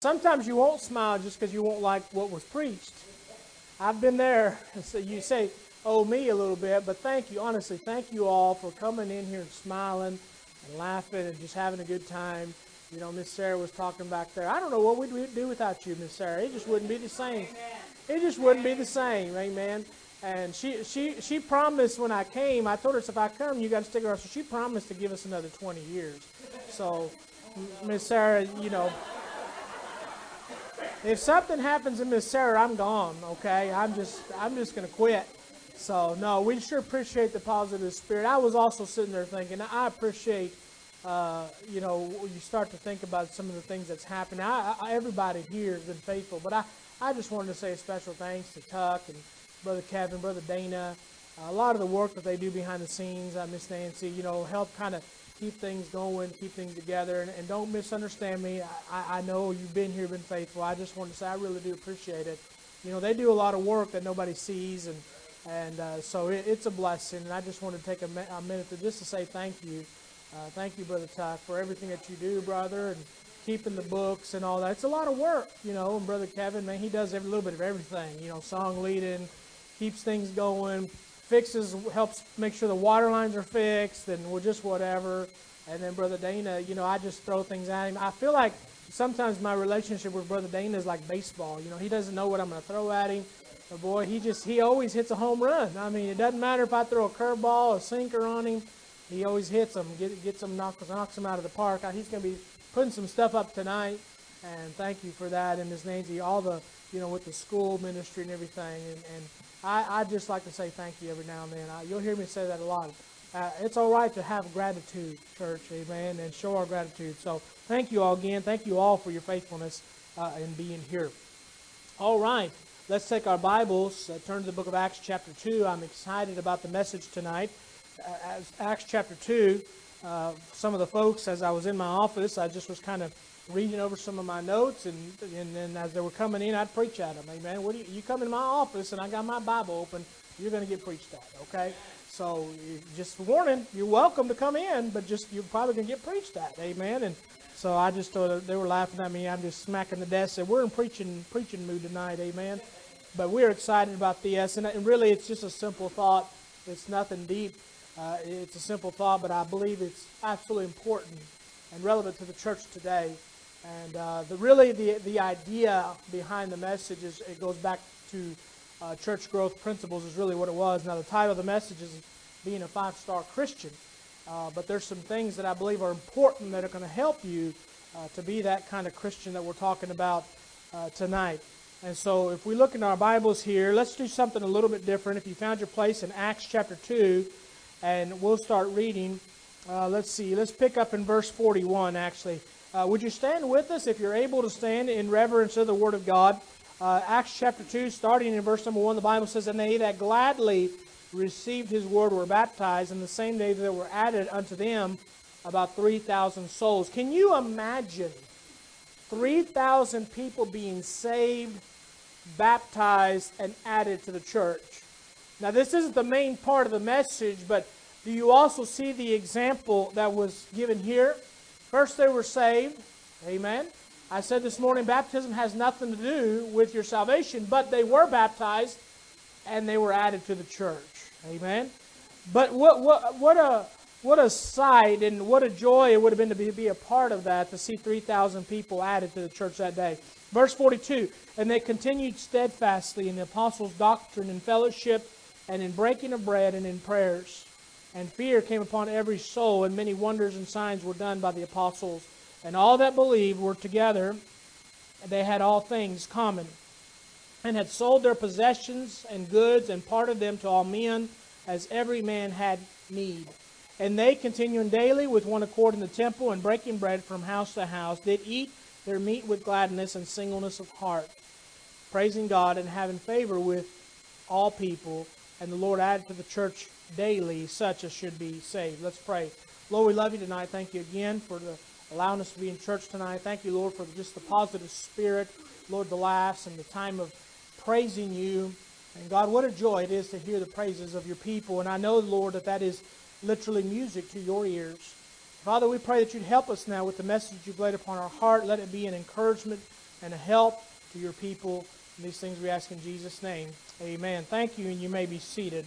Sometimes you won't smile just because you won't like what was preached. I've been there. So you say, oh, me a little bit, but thank you. Honestly, thank you all for coming in here and smiling and laughing and just having a good time. You know, Miss Sarah was talking back there. I don't know what we'd do without you, Miss Sarah. It just wouldn't be the same. It just wouldn't be the same. Amen. And she promised when I came, I told her, if I come, you got to stick around. So she promised to give us another 20 years. So, Miss Sarah, you know, if something happens to Miss Sarah, I'm gone, okay? I'm just going to quit. So, no, we sure appreciate the positive spirit. I was also sitting there thinking, I appreciate, you start to think about some of the things that's happened. Everybody here has been faithful, but I just wanted to say a special thanks to Tuck and Brother Kevin, Brother Dana, a lot of the work that they do behind the scenes, Miss Nancy, help kind of keep things going, keep things together, and don't misunderstand me. I know you've been here, been faithful. I just wanted to say I really do appreciate it. They do a lot of work that nobody sees, and so it's a blessing. And I just want to take a minute just to say thank you. Thank you, Brother Tuck, for everything that you do, brother, and keeping the books and all that. It's a lot of work, and Brother Kevin, man, he does every little bit of everything. Song leading, keeps things going, helps make sure the water lines are fixed, and we're just whatever. And then Brother Dana, I just throw things at him. I feel like sometimes my relationship with Brother Dana is like baseball. He doesn't know what I'm going to throw at him. But boy, he always hits a home run. I mean, it doesn't matter if I throw a curveball, a sinker on him. He always hits them, gets them, knocks them out of the park. He's going to be putting some stuff up tonight. And thank you for that. And Ms. Nancy, all the, with the school ministry and everything. And I just like to say thank you every now and then. You'll hear me say that a lot. It's all right to have gratitude, church, amen, and show our gratitude. So thank you all again. Thank you all for your faithfulness in being here. All right, let's take our Bibles, turn to the book of Acts chapter 2. I'm excited about the message tonight. Acts chapter 2, some of the folks, as I was in my office, I just was kind of reading over some of my notes, and then as they were coming in, I'd preach at them. Amen. You come in my office, and I got my Bible open, you're going to get preached at, okay? So just warning, you're welcome to come in, but you're probably going to get preached at. Amen. And so I just thought they were laughing at me. I'm just smacking the desk. Said, we're in preaching mood tonight. Amen. But we're excited about this. And really, it's just a simple thought. It's nothing deep. It's a simple thought, but I believe it's absolutely important and relevant to the church today. And the idea behind the message is it goes back to church growth principles is really what it was. Now, the title of the message is Being a Five-Star Christian. But there's some things that I believe are important that are going to help you to be that kind of Christian that we're talking about tonight. And so if we look in our Bibles here, let's do something a little bit different. If you found your place in Acts chapter 2, and we'll start reading. Let's pick up in verse 41, actually. Would you stand with us if you're able to stand in reverence of the Word of God? Acts chapter 2, starting in verse number 1, the Bible says, And they that gladly received His word were baptized, and the same day there were added unto them about 3,000 souls. Can you imagine 3,000 people being saved, baptized, and added to the church? Now, this isn't the main part of the message, but do you also see the example that was given here? First, they were saved. Amen. I said this morning, baptism has nothing to do with your salvation, but they were baptized and they were added to the church. Amen. But what a sight and what a joy it would have been to be a part of that, to see 3,000 people added to the church that day. Verse 42, And they continued steadfastly in the apostles' doctrine and fellowship, and in breaking of bread and in prayers. And fear came upon every soul, and many wonders and signs were done by the apostles. And all that believed were together, and they had all things common, and had sold their possessions and goods, and parted them to all men, as every man had need. And they, continuing daily with one accord in the temple, and breaking bread from house to house, did eat their meat with gladness and singleness of heart, praising God and having favor with all people. And the Lord added to the church daily such as should be saved. Let's pray. Lord, we love you tonight. Thank you again for allowing us to be in church tonight. Thank you, Lord, for just the positive spirit, Lord, the laughs and the time of praising you. And God, what a joy it is to hear the praises of your people. And I know, Lord, that is literally music to your ears. Father, we pray that you'd help us now with the message you've laid upon our heart. Let it be an encouragement and a help to your people. And these things we ask in Jesus' name. Amen. Thank you, and you may be seated.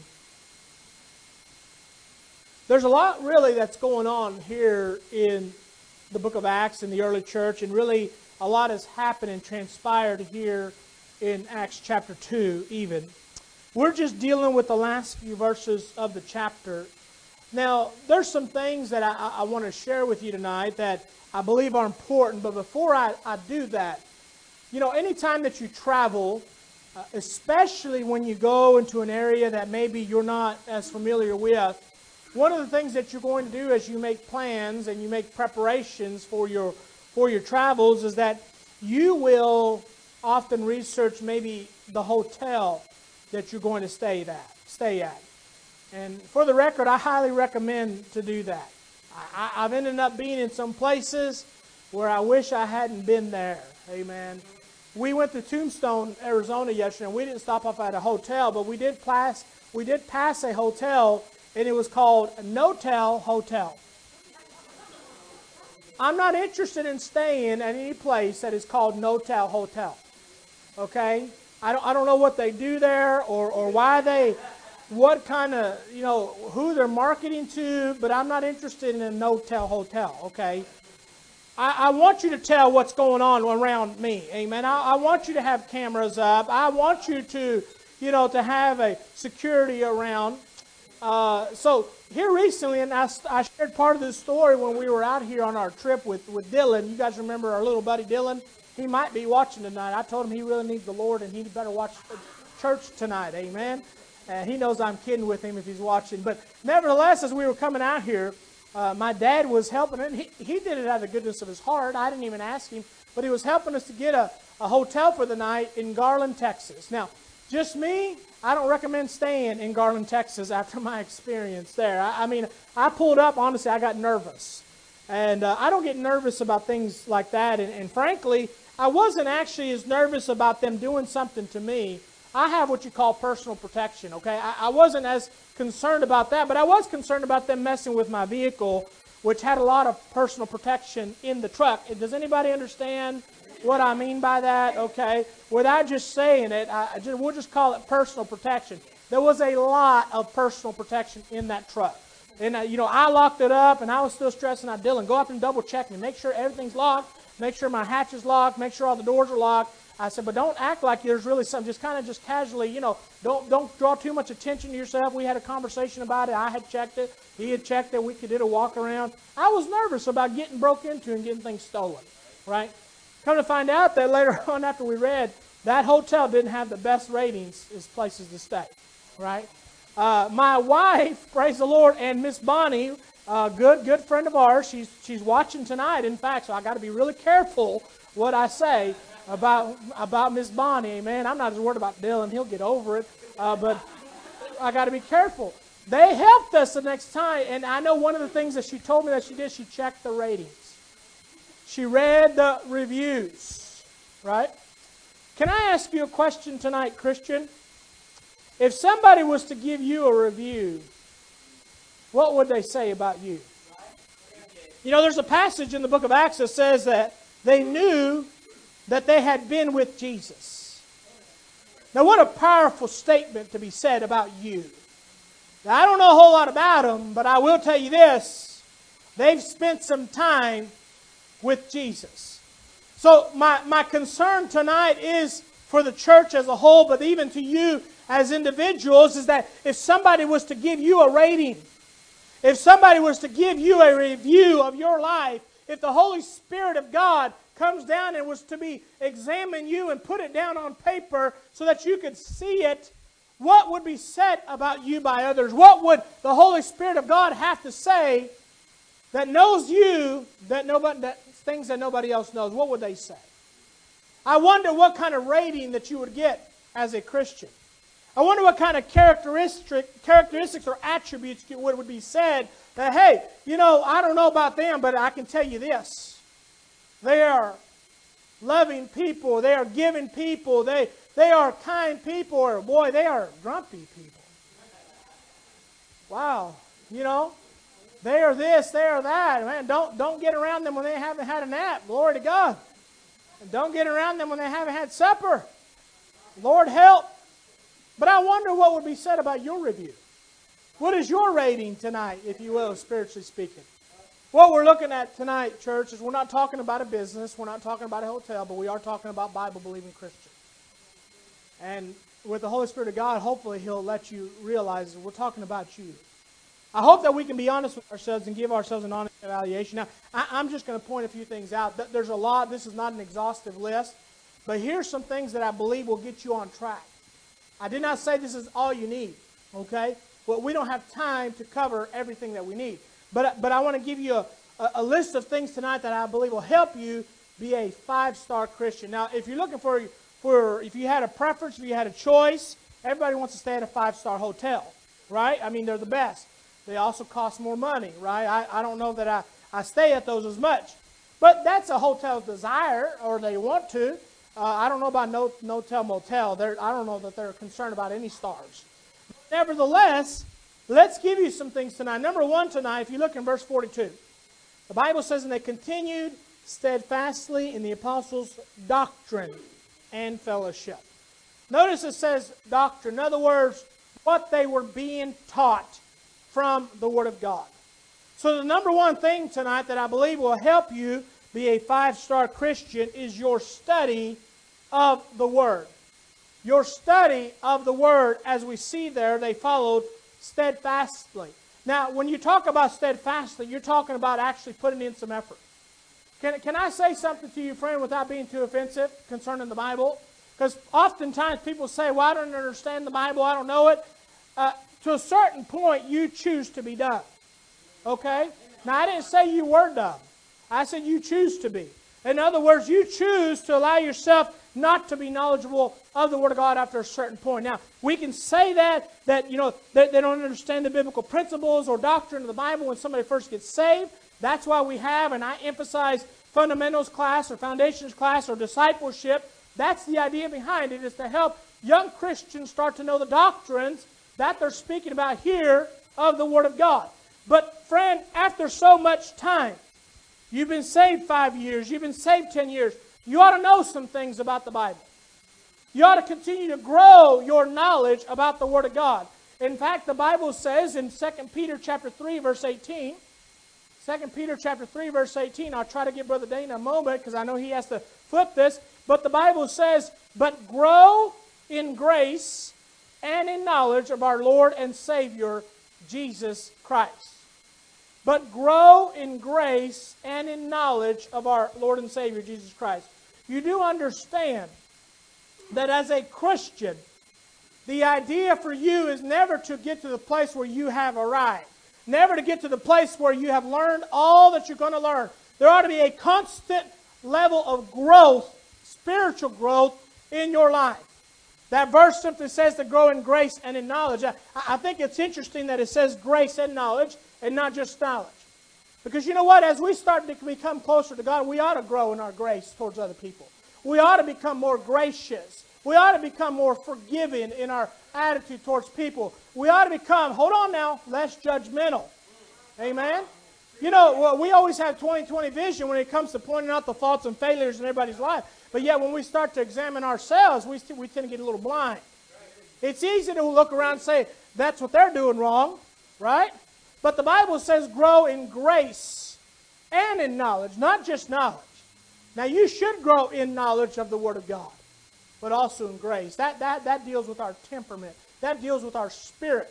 There's a lot really that's going on here in the book of Acts in the early church, and really a lot has happened and transpired here in Acts chapter 2 even. We're just dealing with the last few verses of the chapter. Now, there's some things that I want to share with you tonight that I believe are important, but before I do that, you know, anytime that you travel, especially when you go into an area that maybe you're not as familiar with, one of the things that you're going to do as you make plans and you make preparations for your travels is that you will often research maybe the hotel that you're going to stay at. And for the record, I highly recommend to do that. I've ended up being in some places where I wish I hadn't been there. Amen. We went to Tombstone, Arizona yesterday, and we didn't stop off at a hotel, but we did pass a hotel, and it was called No-Tel Hotel. I'm not interested in staying at any place that is called No-Tel Hotel. Okay? I don't know what they do there or why what kind of, who they're marketing to, but I'm not interested in a No-Tel Hotel. Okay? I want you to tell what's going on around me. Amen. I want you to have cameras up. I want you to, to have a security around. So here recently, and I shared part of this story when we were out here on our trip with Dylan. You guys remember our little buddy Dylan? He might be watching tonight. I told him he really needs the Lord and he better watch church tonight. Amen. He knows I'm kidding with him if he's watching. But nevertheless, as we were coming out here, my dad was helping, and he did it out of the goodness of his heart. I didn't even ask him, but he was helping us to get a hotel for the night in Garland, Texas. Now, just me, I don't recommend staying in Garland, Texas after my experience there. I pulled up, honestly, I got nervous. And I don't get nervous about things like that. And frankly, I wasn't actually as nervous about them doing something to me. I have what you call personal protection, okay? I wasn't as concerned about that, but I was concerned about them messing with my vehicle, which had a lot of personal protection in the truck. Does anybody understand what I mean by that? Okay, without just saying it, we'll just call it personal protection. There was a lot of personal protection in that truck. And, I locked it up, and I was still stressing out Dylan. Go up and double check me. Make sure everything's locked. Make sure my hatch is locked. Make sure all the doors are locked. I said, but don't act like there's really something. Just casually, don't draw too much attention to yourself. We had a conversation about it. I had checked it. He had checked it. We did a walk around. I was nervous about getting broke into and getting things stolen, right? Come to find out that later on after we read, that hotel didn't have the best ratings as places to stay, right? My wife, praise the Lord, and Miss Bonnie, good friend of ours, she's watching tonight, in fact, so I got to be really careful what I say about Miss Bonnie. Amen. I'm not as worried about Dylan. He'll get over it. But I got to be careful. They helped us the next time. And I know one of the things that she told me that she did, she checked the ratings. She read the reviews. Right? Can I ask you a question tonight, Christian? If somebody was to give you a review, what would they say about you? There's a passage in the book of Acts that says that they knew that they had been with Jesus. Now, what a powerful statement to be said about you. Now, I don't know a whole lot about them, but I will tell you this. They've spent some time with Jesus. So my concern tonight is for the church as a whole, but even to you as individuals, is that if somebody was to give you a rating, if somebody was to give you a review of your life, if the Holy Spirit of God comes down and was to examine you and put it down on paper so that you could see it, what would be said about you by others? What would the Holy Spirit of God have to say that knows you, that things that nobody else knows? What would they say? I wonder what kind of rating that you would get as a Christian. I wonder what kind of characteristics or attributes would be said that, hey, I don't know about them, but I can tell you this. They are loving people. They are giving people. They are kind people. Or, boy, they are grumpy people. Wow. They are this, they are that. Man, don't get around them when they haven't had a nap. Glory to God. And don't get around them when they haven't had supper. Lord help. But I wonder what would be said about your review. What is your rating tonight, if you will, spiritually speaking? What we're looking at tonight, church, is we're not talking about a business, we're not talking about a hotel, but we are talking about Bible-believing Christians. And with the Holy Spirit of God, hopefully He'll let you realize that we're talking about you. I hope that we can be honest with ourselves and give ourselves an honest evaluation. Now, I'm just going to point a few things out. There's a lot. This is not an exhaustive list. But here's some things that I believe will get you on track. I did not say this is all you need, okay? Well, we don't have time to cover everything that we need. But I want to give you a list of things tonight that I believe will help you be a 5-star Christian. Now, if you're looking for if you had a preference, if you had a choice, everybody wants to stay at a 5-star hotel, right? I mean, they're the best. They also cost more money, right? I don't know that I stay at those as much. But that's a hotel's desire, or they want to. I don't know about no-tell motel. I don't know that they're concerned about any stars. Nevertheless, let's give you some things tonight. Number one tonight, if you look in verse 42, the Bible says, and they continued steadfastly in the apostles' doctrine and fellowship. Notice it says doctrine. In other words, what they were being taught from the Word of God. So the number one thing tonight that I believe will help you be a 5-star Christian is your study of the Word. Your study of the Word, as we see there, they followed steadfastly. Now, when you talk about steadfastly, you're talking about actually putting in some effort. Can I say something to you, friend, without being too offensive concerning the Bible? Because oftentimes people say, well, I don't understand the Bible, I don't know it. To a certain point, you choose to be dumb. Okay? Now, I didn't say you were dumb. I said you choose to be. In other words, you choose to allow yourself not to be knowledgeable of the Word of God after a certain point. Now, we can say that they don't understand the biblical principles or doctrine of the Bible when somebody first gets saved. That's why we have, and I emphasize fundamentals class or foundations class or discipleship. That's the idea behind it, is to help young Christians start to know the doctrines that they're speaking about here of the Word of God. But friend, after so much time, you've been saved 5 years, you've been saved 10 years, you ought to know some things about the Bible. You ought to continue to grow your knowledge about the Word of God. In fact, the Bible says in 2 Peter chapter 3, verse 18, 2 Peter chapter 3, verse 18, I'll try to give Brother Dana a moment because I know he has to flip this, but the Bible says, but grow in grace and in knowledge of our Lord and Savior, Jesus Christ. But grow in grace and in knowledge of our Lord and Savior, Jesus Christ. You do understand that as a Christian, the idea for you is never to get to the place where you have arrived. Never to get to the place where you have learned all that you're going to learn. There ought to be a constant level of growth, spiritual growth, in your life. That verse simply says to grow in grace and in knowledge. I think it's interesting that it says grace and knowledge and not just knowledge. Because you know what? As we start to become closer to God, we ought to grow in our grace towards other people. We ought to become more gracious. We ought to become more forgiving in our attitude towards people. We ought to become, hold on now, less judgmental. Amen? You know, we always have 20/20 vision when it comes to pointing out the faults and failures in everybody's life. But yet when we start to examine ourselves, we tend to get a little blind. It's easy to look around and say, that's what they're doing wrong, right? But the Bible says grow in grace and in knowledge, not just knowledge. Now you should grow in knowledge of the Word of God, but also in grace. That deals with our temperament. That deals with our spirit.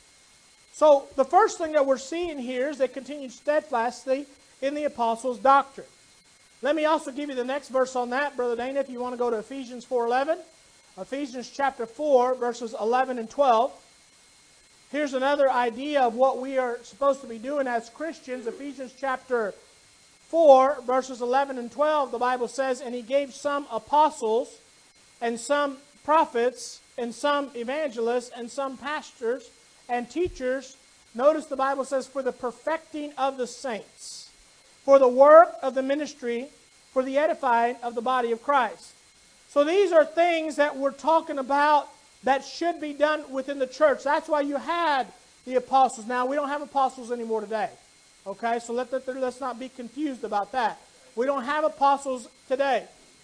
So the first thing that we're seeing here is they continued steadfastly in the apostles' doctrine. Let me also give you the next verse on that, Brother Dana, if you want to go to Ephesians 4:11. Ephesians chapter 4, verses 11 and 12. Here's another idea of what we are supposed to be doing as Christians. Ephesians chapter 4, verses 11 and 12, the Bible says, and He gave some apostles, and some prophets, and some evangelists, and some pastors, and teachers. Notice the Bible says, for the perfecting of the saints, for the work of the ministry, for the edifying of the body of Christ. So these are things that we're talking about that should be done within the church. That's why you had the apostles. Now, we don't have apostles anymore today. Okay, so let's not be confused about that. We don't have apostles today.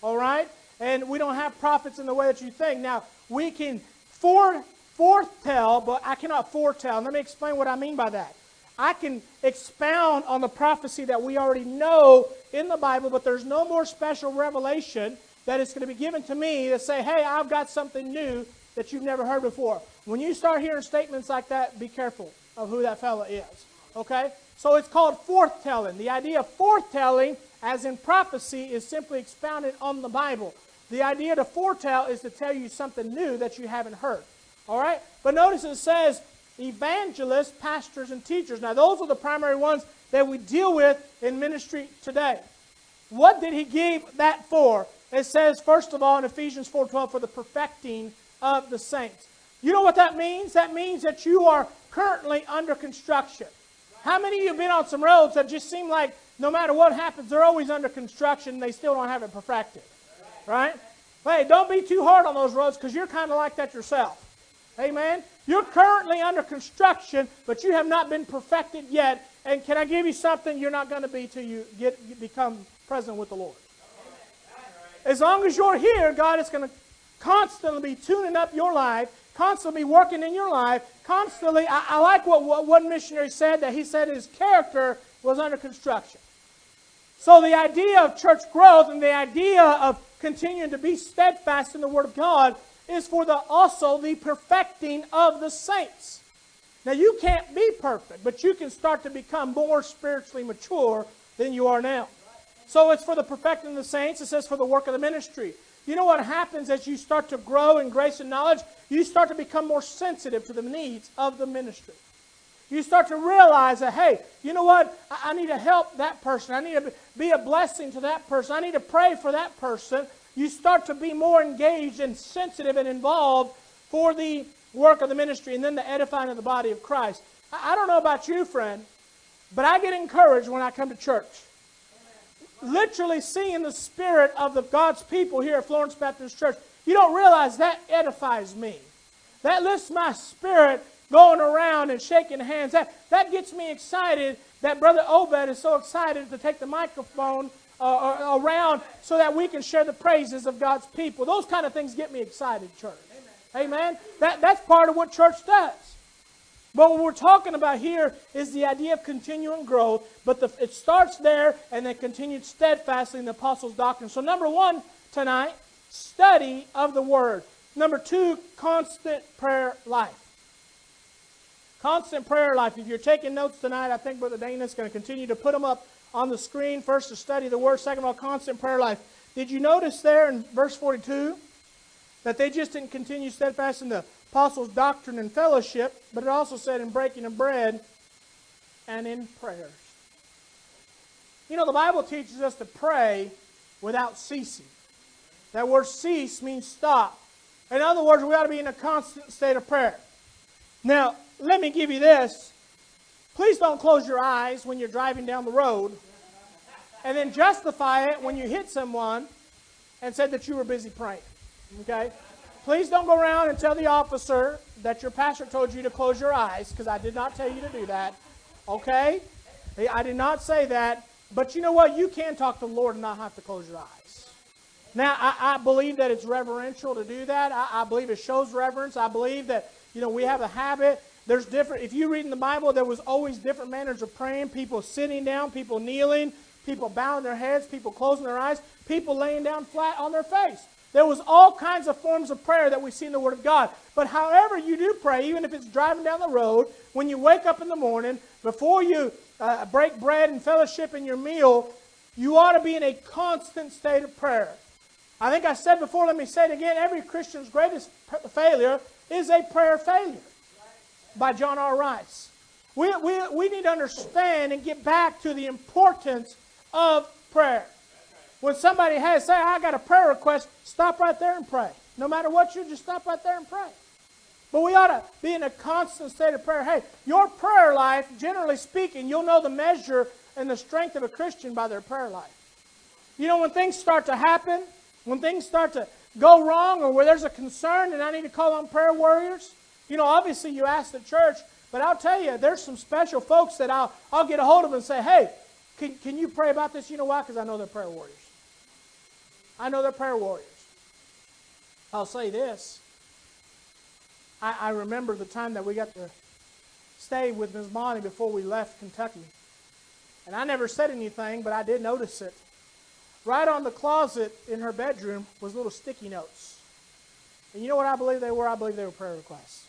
All right? And we don't have prophets in the way that you think. Now, we can foretell, but I cannot foretell. Let me explain what I mean by that. I can expound on the prophecy that we already know in the Bible, but there's no more special revelation that is going to be given to me to say, hey, I've got something new that you've never heard before. When you start hearing statements like that, be careful of who that fella is. Okay? So it's called foretelling. The idea of foretelling, as in prophecy, is simply expounded on the Bible. The idea to foretell is to tell you something new that you haven't heard. All right? But notice it says evangelists, pastors, and teachers. Now, those are the primary ones that we deal with in ministry today. What did he give that for? It says, first of all, in Ephesians 4:12, for the perfecting of the saints. You know what that means? That means that you are currently under construction. How many of you have been on some roads that just seem like no matter what happens, they're always under construction and they still don't have it perfected? Right? Hey, don't be too hard on those roads because you're kind of like that yourself. Amen? You're currently under construction, but you have not been perfected yet. And can I give you something you're not going to be till you become present with the Lord? As long as you're here, God is going to constantly be tuning up your life, constantly working in your life, constantly. I like what one missionary said, that he said his character was under construction. So the idea of church growth and the idea of continuing to be steadfast in the Word of God is for also the perfecting of the saints. Now you can't be perfect, but you can start to become more spiritually mature than you are now. So it's for the perfecting of the saints. It says for the work of the ministry. You know what happens as you start to grow in grace and knowledge? You start to become more sensitive to the needs of the ministry. You start to realize that, hey, you know what? I need to help that person. I need to be a blessing to that person. I need to pray for that person. You start to be more engaged and sensitive and involved for the work of the ministry and then the edifying of the body of Christ. I don't know about you, friend, but I get encouraged when I come to church. Literally seeing the spirit of God's people here at Florence Baptist Church, you don't realize that edifies me. That lifts my spirit going around and shaking hands. That gets me excited that Brother Obed is so excited to take the microphone around so that we can share the praises of God's people. Those kind of things get me excited, church. Amen? That's part of what church does. But what we're talking about here is the idea of continuing growth, but it starts there and then continued steadfastly in the apostles' doctrine. So number one tonight, study of the Word. Number two, constant prayer life. Constant prayer life. If you're taking notes tonight, I think Brother Dana is going to continue to put them up on the screen. First, to study the Word. Second of all, constant prayer life. Did you notice there in verse 42 that they just didn't continue steadfast in the apostles' doctrine and fellowship, but it also said in breaking of bread and in prayers. You know, the Bible teaches us to pray without ceasing. That word cease means stop. In other words, we ought to be in a constant state of prayer. Now, let me give you this. Please don't close your eyes when you're driving down the road and then justify it when you hit someone and said that you were busy praying. Okay? Please don't go around and tell the officer that your pastor told you to close your eyes, because I did not tell you to do that. Okay? I did not say that. But you know what? You can talk to the Lord and not have to close your eyes. Now, I believe that it's reverential to do that. I believe it shows reverence. I believe that, we have a habit. There's different. If you read in the Bible, there was always different manners of praying. People sitting down, people kneeling, people bowing their heads, people closing their eyes, people laying down flat on their face. There was all kinds of forms of prayer that we see in the Word of God. But however you do pray, even if it's driving down the road, when you wake up in the morning, before you break bread and fellowship in your meal, you ought to be in a constant state of prayer. I think I said before, let me say it again, every Christian's greatest failure is a prayer failure, by John R. Rice. We need to understand and get back to the importance of prayer. When somebody say, I got a prayer request, stop right there and pray. No matter what you just stop right there and pray. But we ought to be in a constant state of prayer. Hey, your prayer life, generally speaking, you'll know the measure and the strength of a Christian by their prayer life. When things start to happen, when things start to go wrong, or where there's a concern and I need to call on prayer warriors, obviously you ask the church, but I'll tell you, there's some special folks that I'll get a hold of and say, hey, can you pray about this? You know why? Because I know they're prayer warriors. I know they're prayer warriors. I'll say this. I remember the time that we got to stay with Ms. Monty before we left Kentucky. And I never said anything, but I did notice it. Right on the closet in her bedroom was little sticky notes. And you know what I believe they were? I believe they were prayer requests.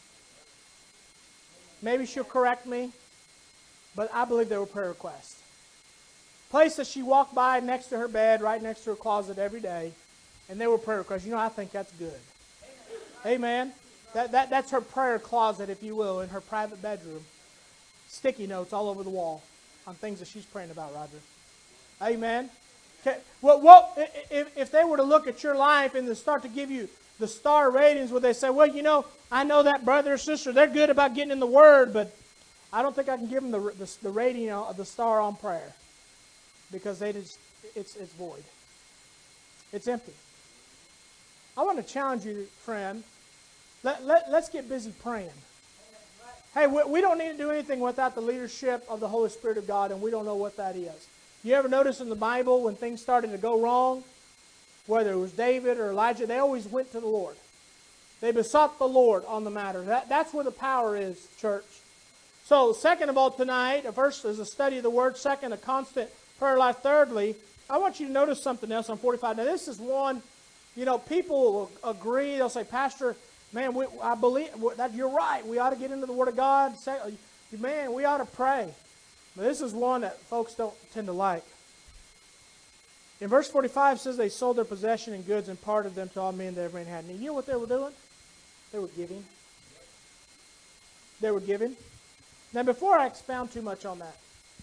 Maybe she'll correct me, but I believe they were prayer requests. Place that she walked by next to her bed, right next to her closet every day, and they were prayer requests. You know, I think that's good. Amen. That's her prayer closet, if you will, in her private bedroom. Sticky notes all over the wall on things that she's praying about, Roger. Amen. Okay. Well, if they were to look at your life and start to give you the star ratings, would they say, well, you know, I know that brother or sister, they're good about getting in the Word, but I don't think I can give them the rating of the star on prayer, because it's void. It's empty. I want to challenge you, friend. Let's get busy praying. Hey, we don't need to do anything without the leadership of the Holy Spirit of God, and we don't know what that is. You ever notice in the Bible when things started to go wrong, whether it was David or Elijah, they always went to the Lord. They besought the Lord on the matter. That's where the power is, church. So, second of all tonight, first is a study of the Word. Second, a constant prayer life. Thirdly, I want you to notice something else on 45. Now, this is one, you know, people will agree. They'll say, Pastor, man, I believe that you're right. We ought to get into the Word of God. Man, we ought to pray. But this is one that folks don't tend to like. In verse 45 it says they sold their possession and goods and parted them to all men that every man had need. You know what they were doing? They were giving. They were giving. Now, before I expound too much on that,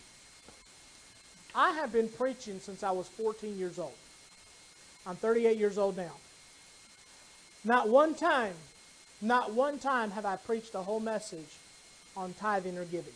I have been preaching since I was 14 years old. I'm 38 years old now. Not one time have I preached a whole message on tithing or giving.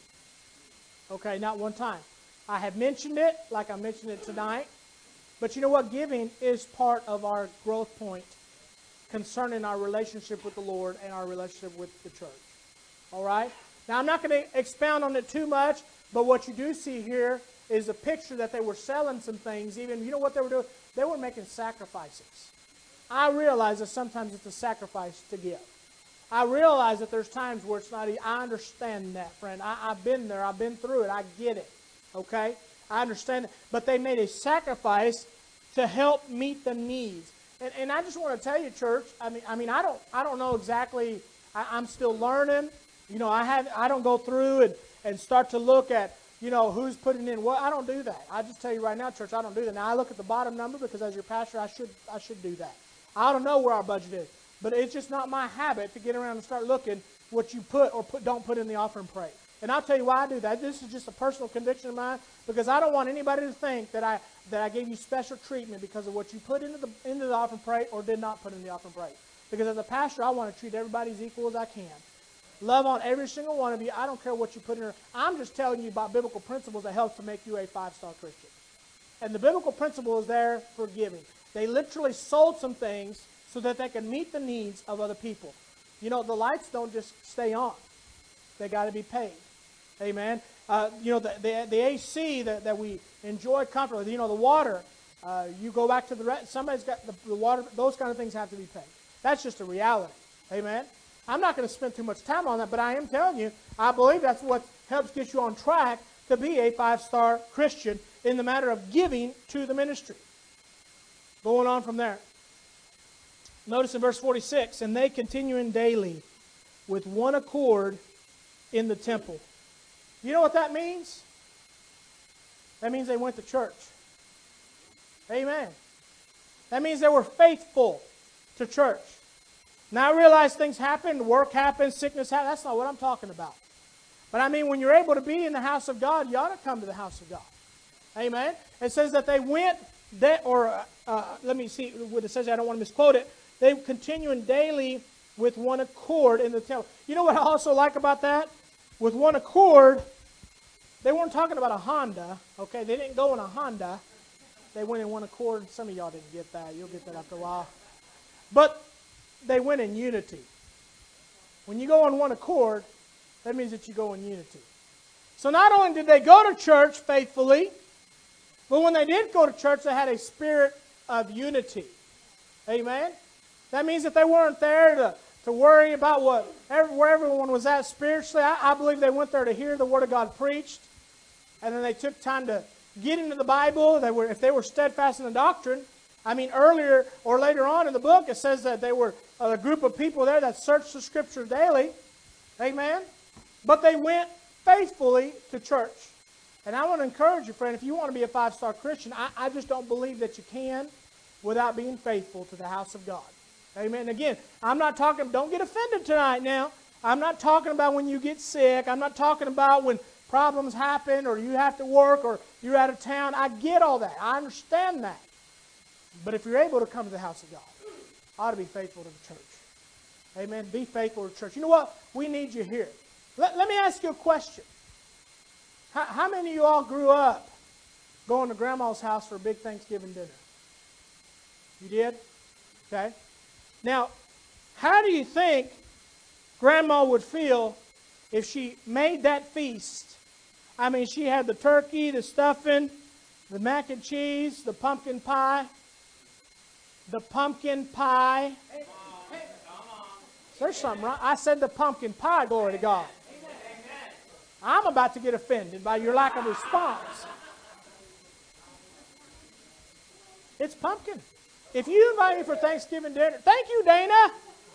Okay, not one time. I have mentioned it like I mentioned it tonight. But you know what? Giving is part of our growth point concerning our relationship with the Lord and our relationship with the church. All right? Now, I'm not going to expound on it too much, but what you do see here is a picture that they were selling some things. Even, you know what they were doing? They were making sacrifices. I realize that sometimes it's a sacrifice to give. I realize that there's times where it's not easy. I understand that, friend. I've been there. I've been through it. I get it. Okay? I understand it. But they made a sacrifice to help meet the needs. And I just want to tell you, church, I mean, I don't know exactly. I'm still learning. You know, I don't go through and start to look at, you know, who's putting in what. I don't do that. I just tell you right now, church, I don't do that. Now, I look at the bottom number because as your pastor, I should do that. I don't know where our budget is. But it's just not my habit to get around and start looking what you put or don't put in the offering plate. And I'll tell you why I do that. This is just a personal conviction of mine, because I don't want anybody to think that I gave you special treatment because of what you put into the offering plate or did not put in the offering plate. Because as a pastor, I want to treat everybody as equal as I can. Love on every single one of you. I don't care what you put in there. I'm just telling you about biblical principles that help to make you a 5-star Christian. And the biblical principle is there for giving. They literally sold some things so that they can meet the needs of other people. You know, the lights don't just stay on. They got to be paid. Amen. You know, the AC that we enjoy comfortably, you know, the water, you go back to somebody's got the water, those kind of things have to be paid. That's just a reality. Amen. I'm not going to spend too much time on that, but I am telling you, I believe that's what helps get you on track to be a 5-star Christian in the matter of giving to the ministry. Going on from there. Notice in verse 46, and they continuing daily with one accord in the temple. You know what that means? That means they went to church. Amen. That means they were faithful to church. Now I realize things happen, work happens, sickness happens. That's not what I'm talking about. But I mean, when you're able to be in the house of God, you ought to come to the house of God. Amen. It says that they went, let me see what it says. I don't want to misquote it. They continuing daily with one accord in the temple. You know what I also like about that? With one accord, they weren't talking about a Honda. Okay, they didn't go in a Honda. They went in one accord. Some of y'all didn't get that. You'll get that after a while. But they went in unity. When you go in one accord, that means that you go in unity. So not only did they go to church faithfully, but when they did go to church, they had a spirit of unity. Amen? That means that they weren't there to worry about where everyone was at spiritually. I believe they went there to hear the Word of God preached. And then they took time to get into the Bible. If they were steadfast in the doctrine. I mean, earlier or later on in the book, it says that they were a group of people there that searched the Scripture daily. Amen? But they went faithfully to church. And I want to encourage you, friend, if you want to be a 5-star Christian, I just don't believe that you can without being faithful to the house of God. Amen. Again, I'm not talking, don't get offended tonight now. I'm not talking about when you get sick. I'm not talking about when problems happen or you have to work or you're out of town. I get all that. I understand that. But if you're able to come to the house of God, ought to be faithful to the church. Amen. Be faithful to church. You know what? We need you here. Let me ask you a question. How many of you all grew up going to Grandma's house for a big Thanksgiving dinner? You did? Okay. Now, how do you think Grandma would feel if she made that feast? I mean, she had the turkey, the stuffing, the mac and cheese, the pumpkin pie. The pumpkin pie. There's something wrong. I said the pumpkin pie, glory to God. I'm about to get offended by your lack of response. It's pumpkin. If you invite me for Thanksgiving dinner, thank you, Dana.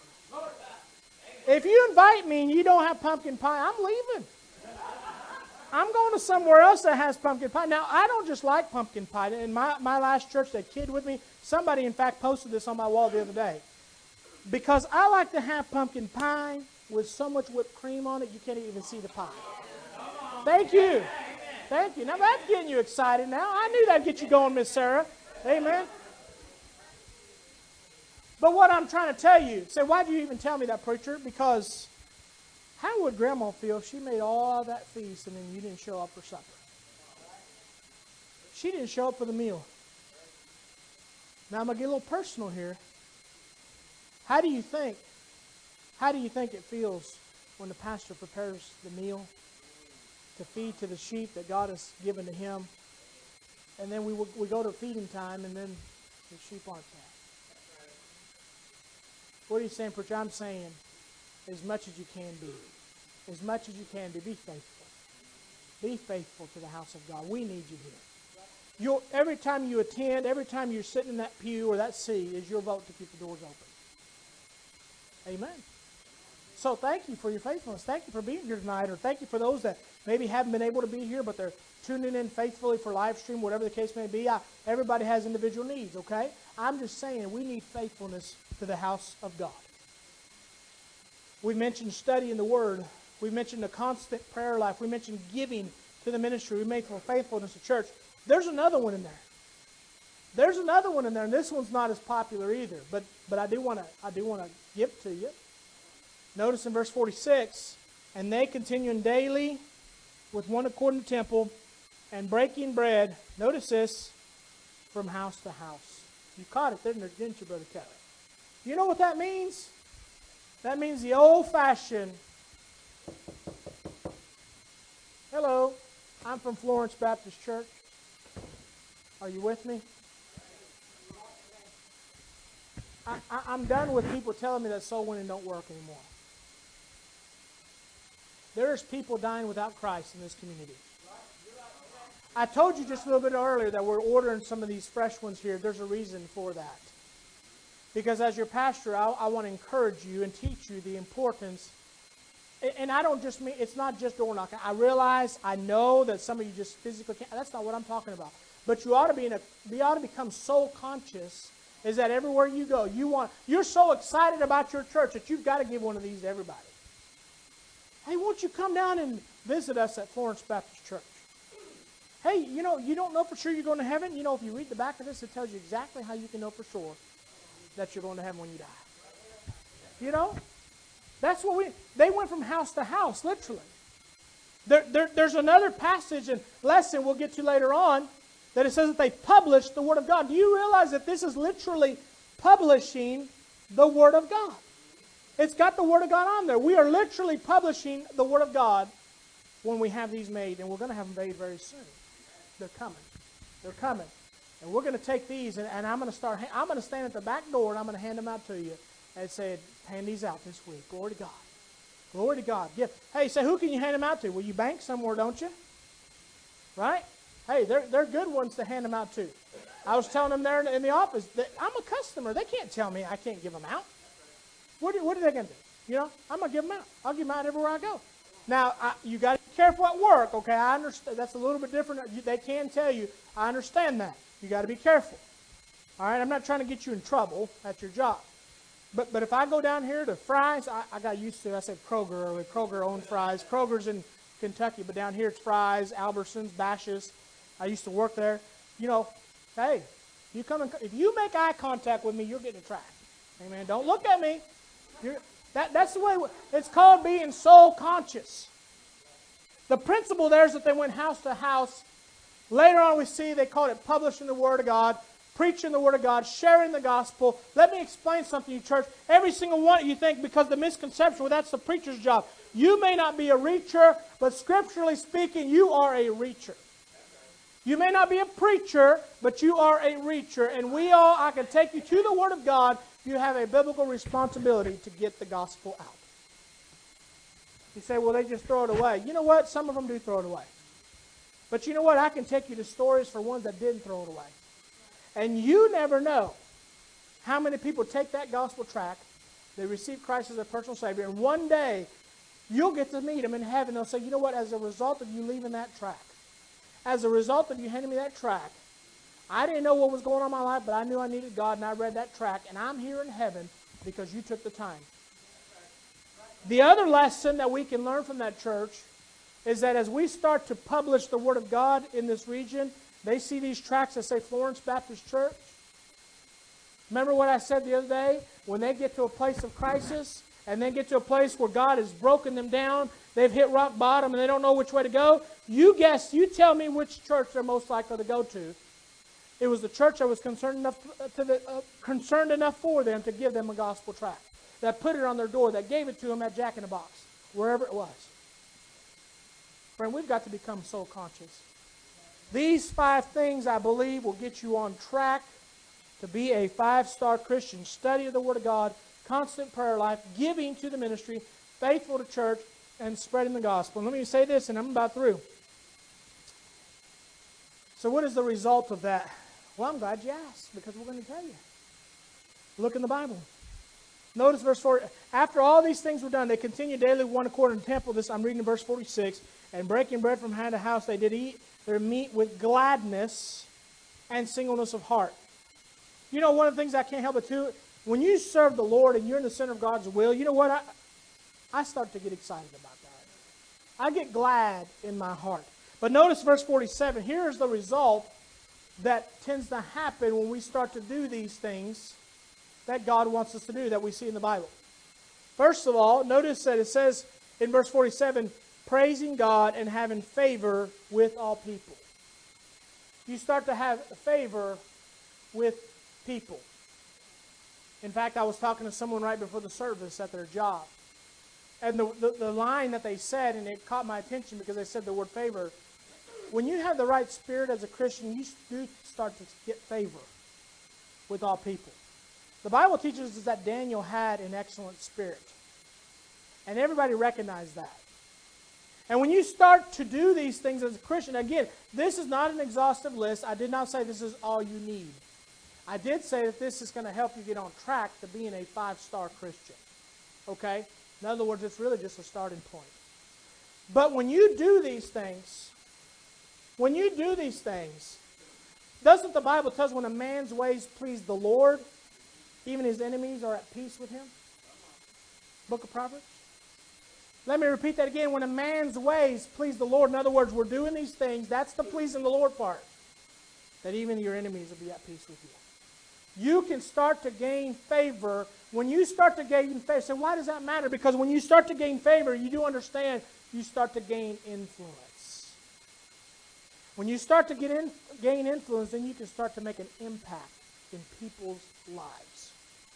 If you invite me and you don't have pumpkin pie, I'm leaving. I'm going to somewhere else that has pumpkin pie. Now, I don't just like pumpkin pie. In my last church, they kid with me. Somebody, in fact, posted this on my wall the other day. Because I like to have pumpkin pie with so much whipped cream on it, you can't even see the pie. Thank you. Thank you. Now, that's getting you excited now. I knew that'd get you going, Miss Sarah. Amen. But what I'm trying to tell you, say, why did you even tell me that, preacher? Because how would Grandma feel if she made all that feast and then you didn't show up for supper? She didn't show up for the meal. Now I'm going to get a little personal here. How do you think it feels when the pastor prepares the meal to feed to the sheep that God has given to him? And then we go to feeding time and then the sheep aren't there. What are you saying, preacher? I'm saying as much as you can be. As much as you can be faithful. Be faithful to the house of God. We need you here. Every time you attend, every time you're sitting in that pew or that seat, is your vote to keep the doors open. Amen. So thank you for your faithfulness. Thank you for being here tonight. Or thank you for those that maybe haven't been able to be here, but they're tuning in faithfully for live stream, whatever the case may be. Everybody has individual needs, okay? I'm just saying we need faithfulness to the house of God. We mentioned studying the Word. We mentioned a constant prayer life. We mentioned giving to the ministry. We mentioned faithfulness to church. There's another one in there. There's another one in there, and this one's not as popular either. But I do want to give to you. Notice in verse 46, and they continuing daily with one accord in the temple and breaking bread. Notice this, from house to house. You caught it, didn't you, Brother Kelly? You know what that means? That means the old-fashioned. Hello, I'm from Florence Baptist Church. Are you with me? I'm done with people telling me that soul winning don't work anymore. There's people dying without Christ in this community. I told you just a little bit earlier that we're ordering some of these fresh ones here. There's a reason for that. Because as your pastor, I want to encourage you and teach you the importance. And I don't just mean, it's not just door knocking. I know that some of you just physically can't. That's not what I'm talking about. But you ought to become soul conscious. Is that everywhere you go, you're so excited about your church that you've got to give one of these to everybody. Hey, won't you come down and visit us at Florence Baptist Church? Hey, you don't know for sure you're going to heaven. If you read the back of this, it tells you exactly how you can know for sure that you're going to heaven when you die. That's what they went from house to house, literally. There's another passage and lesson we'll get to later on that it says that they published the Word of God. Do you realize that this is literally publishing the Word of God? It's got the Word of God on there. We are literally publishing the Word of God when we have these made, and we're going to have them made very soon. They're coming. They're coming. And we're going to take these, and I'm going to stand at the back door, and I'm going to hand them out to you and say, hand these out this week. Glory to God. Glory to God. Hey, say, who can you hand them out to? Well, you bank somewhere, don't you? Right? Hey, they're good ones to hand them out to. I was telling them there in the office that I'm a customer. They can't tell me I can't give them out. What are they going to do? I'm going to give them out. I'll give them out everywhere I go. Now, you got to be careful at work, okay? I understand. That's a little bit different. They can tell you. I understand that. You got to be careful. All right? I'm not trying to get you in trouble at your job. But if I go down here to Fry's, I got used to, I said Kroger. Kroger owned Fry's. Kroger's in Kentucky, but down here it's Fry's, Albertsons, Bash's. I used to work there. Hey, if you make eye contact with me, you're getting a track. Amen. Don't look at me. That's the way. It's called being soul conscious. The principle there is that they went house to house. Later on we see they called it publishing the Word of God, preaching the Word of God, sharing the gospel. Let me explain something to you, church. Every single one of you think because the misconception, well, that's the preacher's job. You may not be a reacher, but scripturally speaking, you are a reacher. You may not be a preacher, but you are a reacher. And I can take you to the Word of God. You have a biblical responsibility to get the gospel out. You say, well, they just throw it away. You know what? Some of them do throw it away. But you know what? I can take you to stories for ones that didn't throw it away. And you never know how many people take that gospel tract, they receive Christ as their personal Savior, and one day you'll get to meet them in heaven. They'll say, you know what? As a result of you leaving that tract, as a result of you handing me that tract, I didn't know what was going on in my life, but I knew I needed God, and I read that tract, and I'm here in heaven because you took the time. The other lesson that we can learn from that church is that as we start to publish the Word of God in this region, they see these tracts that say Florence Baptist Church. Remember what I said the other day? When they get to a place of crisis, and they get to a place where God has broken them down, they've hit rock bottom, and they don't know which way to go, you tell me which church they're most likely to go to. It was the church that was concerned enough for them to give them a gospel tract, that put it on their door, that gave it to them at Jack in the Box, wherever it was. Friend, we've got to become soul conscious. These 5 things, I believe, will get you on track to be a 5-star Christian. Study of the Word of God, constant prayer life, giving to the ministry, faithful to church, and spreading the gospel. And let me say this, and I'm about through. So what is the result of that? Well, I'm glad you asked, because we're going to tell you. Look in the Bible. Notice verse 4. After all these things were done, they continued daily with one accord in the temple. This I'm reading in verse 46. And breaking bread from hand to house, they did eat their meat with gladness and singleness of heart. You know, one of the things I can't help but do, when you serve the Lord and you're in the center of God's will, you know what? I start to get excited about that. I get glad in my heart. But notice verse 47. Here's the result that tends to happen when we start to do these things that God wants us to do, that we see in the Bible. First of all, notice that it says in verse 47, praising God and having favor with all people. You start to have favor with people. In fact, I was talking to someone right before the service at their job. And the line that they said, and it caught my attention because they said the word favor. When you have the right spirit as a Christian, you do start to get favor with all people. The Bible teaches us that Daniel had an excellent spirit. And everybody recognized that. And when you start to do these things as a Christian, again, this is not an exhaustive list. I did not say this is all you need. I did say that this is going to help you get on track to being a 5-star Christian. Okay? In other words, it's really just a starting point. But when you do these things, doesn't the Bible tell us when a man's ways please the Lord, even his enemies are at peace with him? Book of Proverbs. Let me repeat that again. When a man's ways please the Lord, in other words, we're doing these things, that's the pleasing the Lord part, that even your enemies will be at peace with you. You can start to gain favor. When you start to gain favor, so why does that matter? Because when you start to gain favor, you do understand, you start to gain influence. When you start to gain influence, then you can start to make an impact in people's lives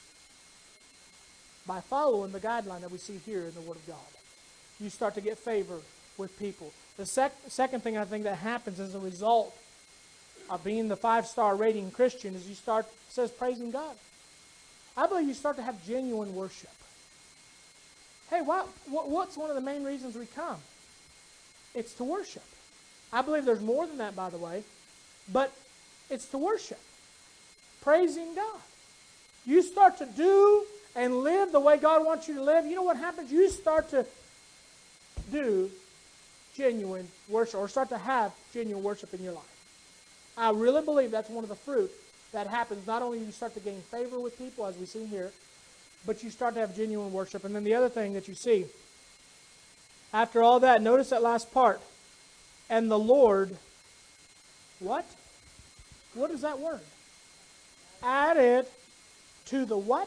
by following the guideline that we see here in the Word of God. You start to get favor with people. The second thing I think that happens as a result of being the 5-star rating Christian is it says praising God. I believe you start to have genuine worship. Hey, what's one of the main reasons we come? It's to worship. I believe there's more than that, by the way, but it's to worship. Praising God. You start to do and live the way God wants you to live, you know what happens? You start to do genuine worship, or start to have genuine worship in your life. I really believe that's one of the fruit that happens. Not only do you start to gain favor with people, as we see here, but you start to have genuine worship. And then the other thing that you see, after all that, notice that last part. And the Lord, what? What is that word? Added to the what?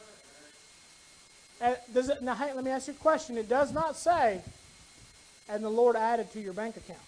Now, hey, let me ask you a question. It does not say, and the Lord added to your bank account.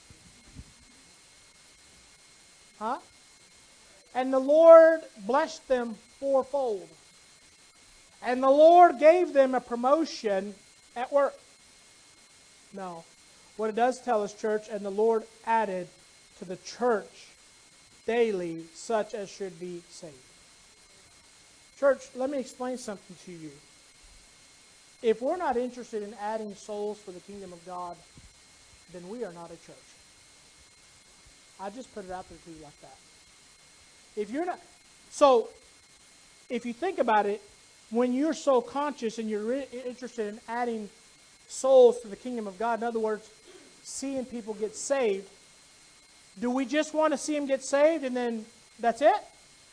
Huh? And the Lord blessed them fourfold. And the Lord gave them a promotion at work. No. What it does tell us, church, and the Lord added to the church daily such as should be saved. Church, let me explain something to you. If we're not interested in adding souls for the kingdom of God, then we are not a church. I just put it out there to you like that. If you're not, so if you think about it, when you're so conscious and you're interested in adding souls to the kingdom of God, in other words, seeing people get saved, do we just want to see them get saved and then that's it?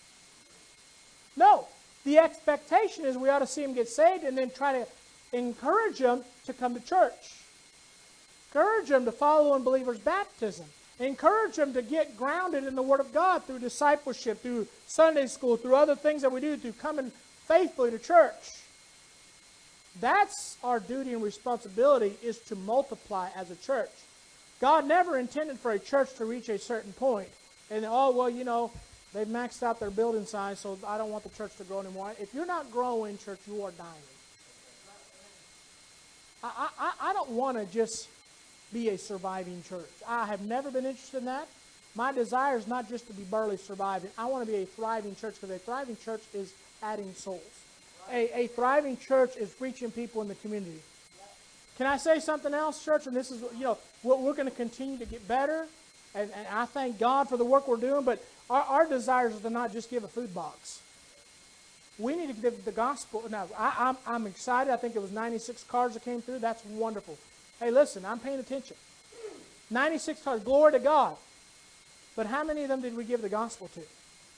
No. The expectation is we ought to see them get saved and then try to encourage them to come to church. Encourage them to follow in believers' baptism. Encourage them to get grounded in the Word of God through discipleship, through Sunday school, through other things that we do, through coming faithfully to church. That's our duty and responsibility, is to multiply as a church. God never intended for a church to reach a certain point and, oh, well, you know, they've maxed out their building size, so I don't want the church to grow anymore. If you're not growing, church, you are dying. I don't want to just be a surviving church. I have never been interested in that. My desire is not just to be barely surviving. I want to be a thriving church, because a thriving church is adding souls. A thriving church is reaching people in the community. Can I say something else, church? And this is, you know, we're going to continue to get better. And I thank God for the work we're doing. But our desires is to not just give a food box. We need to give the gospel. Now, I'm excited. I think it was 96 cards that came through. That's wonderful. Hey, listen, I'm paying attention. 96 cards. Glory to God. But how many of them did we give the gospel to?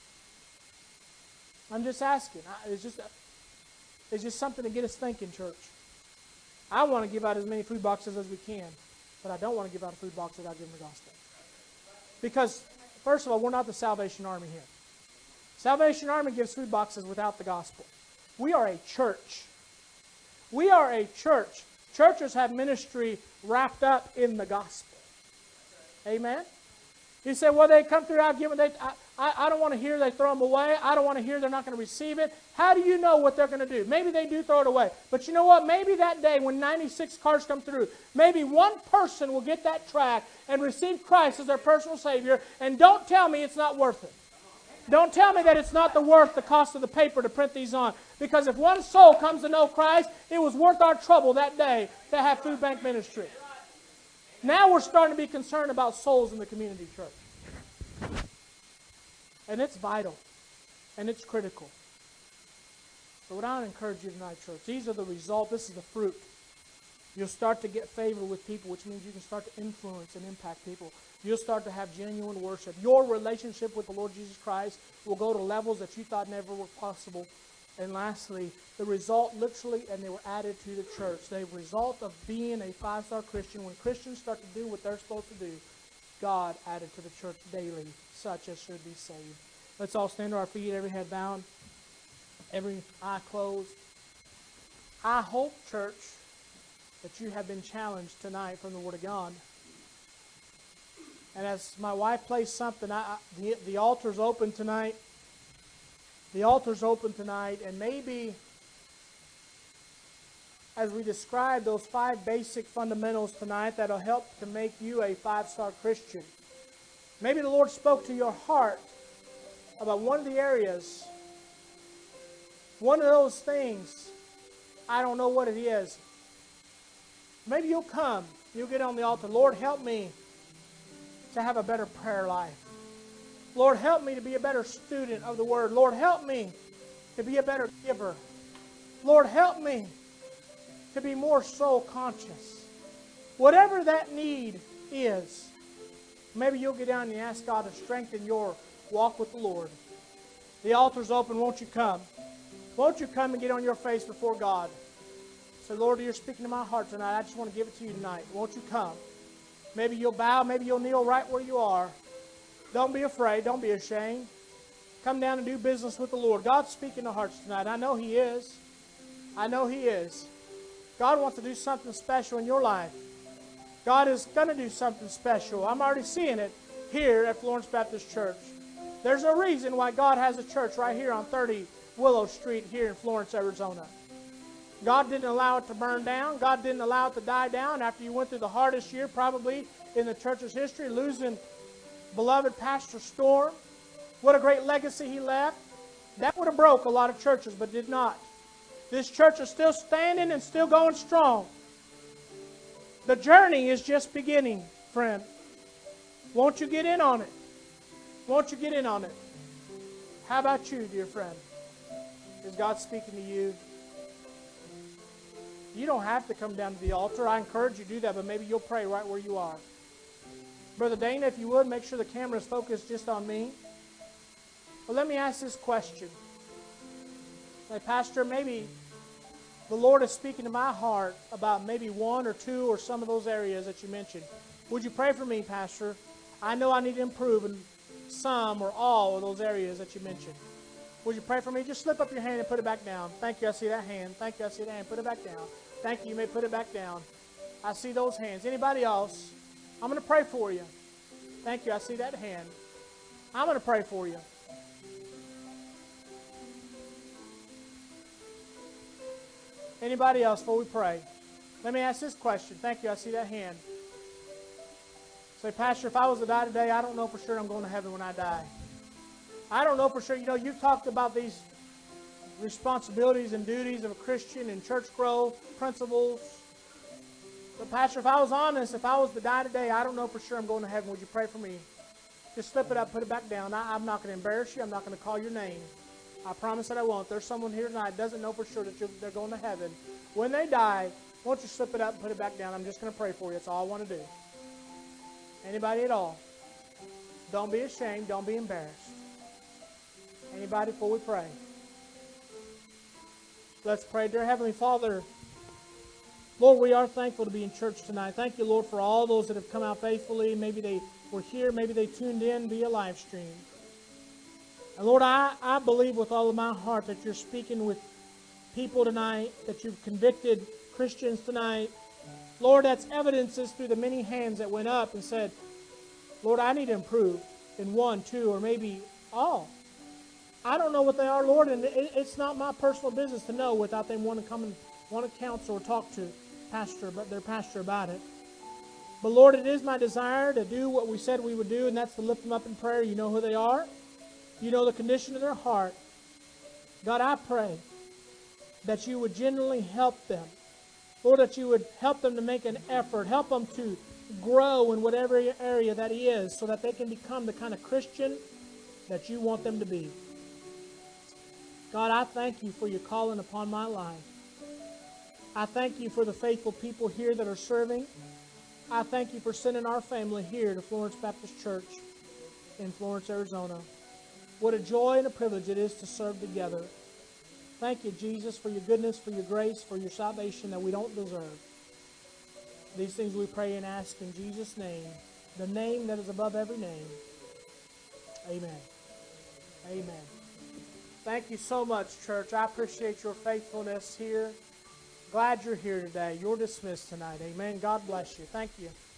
I'm just asking. It's just something to get us thinking, church. I want to give out as many food boxes as we can, but I don't want to give out a food box without giving the gospel. Because, first of all, we're not the Salvation Army here. Salvation Army gives food boxes without the gospel. We are a church. We are a church. Churches have ministry wrapped up in the gospel. Amen? You say, well, they come through out giving. I don't want to hear they throw them away. I don't want to hear they're not going to receive it. How do you know what they're going to do? Maybe they do throw it away. But you know what? Maybe that day when 96 cards come through, maybe one person will get that tract and receive Christ as their personal Savior. And don't tell me it's not worth it. Don't tell me that it's not worth the cost of the paper to print these on. Because if one soul comes to know Christ, it was worth our trouble that day to have food bank ministry. Now we're starting to be concerned about souls in the community, church. And it's vital. And it's critical. So what I would encourage you tonight, church, these are the results. This is the fruit. You'll start to get favor with people, which means you can start to influence and impact people. You'll start to have genuine worship. Your relationship with the Lord Jesus Christ will go to levels that you thought never were possible. And lastly, the result literally, and they were added to the church, the result of being a 5-star Christian, when Christians start to do what they're supposed to do, God added to the church daily, such as should be saved. Let's all stand to our feet, every head bowed, every eye closed. I hope, church, that you have been challenged tonight from the Word of God. And as my wife plays something, the altar's open tonight. The altar's open tonight, and maybe as we describe those 5 basic fundamentals tonight that'll help to make you a 5-star Christian, Maybe the Lord spoke to your heart about one of the areas, one of those things. I don't know what it is. Maybe you'll come. You'll get on the altar. Lord, help me to have a better prayer life. Lord, help me to be a better student of the Word. Lord, help me to be a better giver. Lord, help me to be more soul conscious. Whatever that need is, maybe you'll get down and ask God to strengthen your walk with the Lord. The altar's open. Won't you come? Won't you come and get on your face before God? Say, Lord, you're speaking to my heart tonight. I just want to give it to you tonight. Won't you come? Maybe you'll bow. Maybe you'll kneel right where you are. Don't be afraid. Don't be ashamed. Come down and do business with the Lord. God's speaking to hearts tonight. I know He is. I know He is. God wants to do something special in your life. God is going to do something special. I'm already seeing it here at Florence Baptist Church. There's a reason why God has a church right here on 30 Willow Street here in Florence, Arizona. God didn't allow it to burn down. God didn't allow it to die down after you went through the hardest year probably in the church's history, losing beloved Pastor Storm. What a great legacy he left. That would have broke a lot of churches, but did not. This church is still standing and still going strong. The journey is just beginning, friend. Won't you get in on it? Won't you get in on it? How about you, dear friend? Is God speaking to you? You don't have to come down to the altar. I encourage you to do that, but maybe you'll pray right where you are. Brother Dana, if you would, make sure the camera is focused just on me. Well, let me ask this question. Say, Pastor, maybe the Lord is speaking to my heart about maybe one or two or some of those areas that you mentioned. Would you pray for me, Pastor? I know I need to improve in some or all of those areas that you mentioned. Would you pray for me? Just slip up your hand and put it back down. Thank you. I see that hand. Thank you. I see that hand. Put it back down. Thank you. You may put it back down. I see those hands. Anybody else? I'm going to pray for you. Thank you. I see that hand. I'm going to pray for you. Anybody else before we pray? Let me ask this question. Thank you. I see that hand. Say, Pastor, if I was to die today, I don't know for sure I'm going to heaven when I die. I don't know for sure. You know, you've talked about these responsibilities and duties of a Christian and church growth, principles. But Pastor, if I was honest, if I was to die today, I don't know for sure I'm going to heaven. Would you pray for me? Just slip it up, put it back down. I'm not going to embarrass you. I'm not going to call your name. I promise that I won't. There's someone here tonight that doesn't know for sure that they're going to heaven. When they die, won't you slip it up and put it back down? I'm just going to pray for you. That's all I want to do. Anybody at all? Don't be ashamed. Don't be embarrassed. Anybody before we pray? Let's pray. Dear Heavenly Father, Lord, we are thankful to be in church tonight. Thank you, Lord, for all those that have come out faithfully. Maybe they were here. Maybe they tuned in via live stream. And Lord, I believe with all of my heart that you're speaking with people tonight, that you've convicted Christians tonight. Lord, that's evidences through the many hands that went up and said, Lord, I need to improve in one, two, or maybe all. I don't know what they are, Lord, and it's not my personal business to know without them wanting to come and want to counsel or talk to their pastor about it. But Lord, it is my desire to do what we said we would do, and that's to lift them up in prayer. You know who they are. You know the condition of their heart. God, I pray that you would genuinely help them. Lord, that you would help them to make an effort. Help them to grow in whatever area that is so that they can become the kind of Christian that you want them to be. God, I thank you for your calling upon my life. I thank you for the faithful people here that are serving. I thank you for sending our family here to Florence Baptist Church in Florence, Arizona. What a joy and a privilege it is to serve together. Thank you, Jesus, for your goodness, for your grace, for your salvation that we don't deserve. These things we pray and ask in Jesus' name, the name that is above every name. Amen. Amen. Thank you so much, church. I appreciate your faithfulness here. Glad you're here today. You're dismissed tonight. Amen. God bless you. Thank you.